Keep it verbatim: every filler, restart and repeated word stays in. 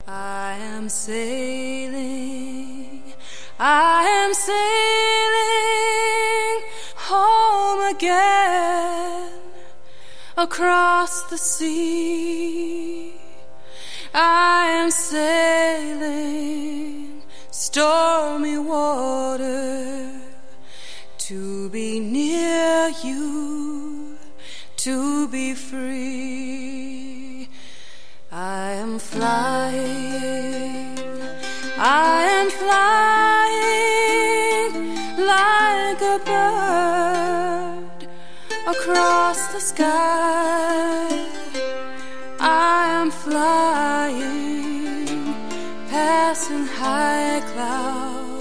I am sailing, I am sailing home again across the sea. I am sailing stormy water to be near you, to be free. I am flying, I am flying like a bird across the sky. I am flying, passing high clouds